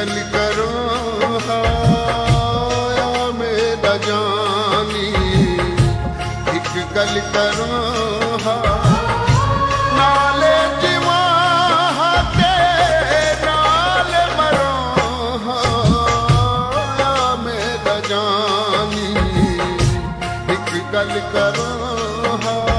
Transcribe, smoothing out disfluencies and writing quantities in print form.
गल करो हाया मेरा जानी, एक गल करो हा नाले जीवा ते नाल मरो हाया मेरा जानी, एक गल करो हा।